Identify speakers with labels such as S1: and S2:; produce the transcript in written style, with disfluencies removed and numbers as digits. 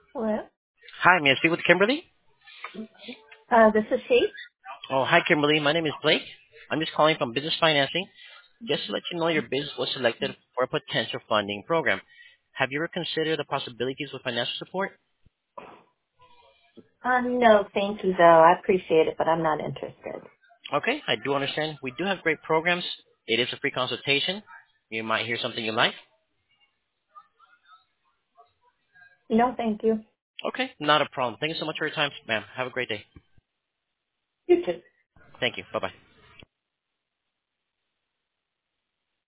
S1: Hello.
S2: Hi, may I speak with Kimberly?
S1: This is she.
S2: Oh, hi, Kimberly. My name is Blake. I'm just calling from Business Financing. Just to let you know your business was selected for a potential funding program. Have you ever considered the possibilities with financial support?
S1: No, thank you, though. I appreciate it, but I'm not interested.
S2: Okay, I do understand. We do have great programs. It is a free consultation. You might hear something you like.
S1: No, thank you.
S2: Okay, not a problem. Thank you so much for your time, ma'am. Have a great day.
S1: You too.
S2: Thank you. Bye-bye.